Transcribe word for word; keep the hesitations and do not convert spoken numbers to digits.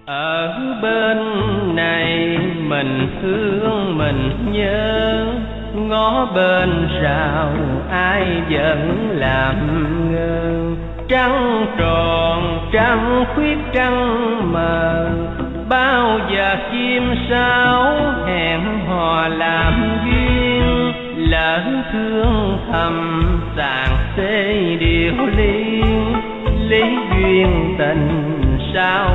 Ở bên này mình thương mình nhớ, ngó bên rào ai vẫn làm ngơ. Trăng tròn trăng khuyết trăng mờ, bao giờ chim sáo hẹn hò làm duyên. Lỡ thương thầm sàng xê điệu liên, lý duyên tình sao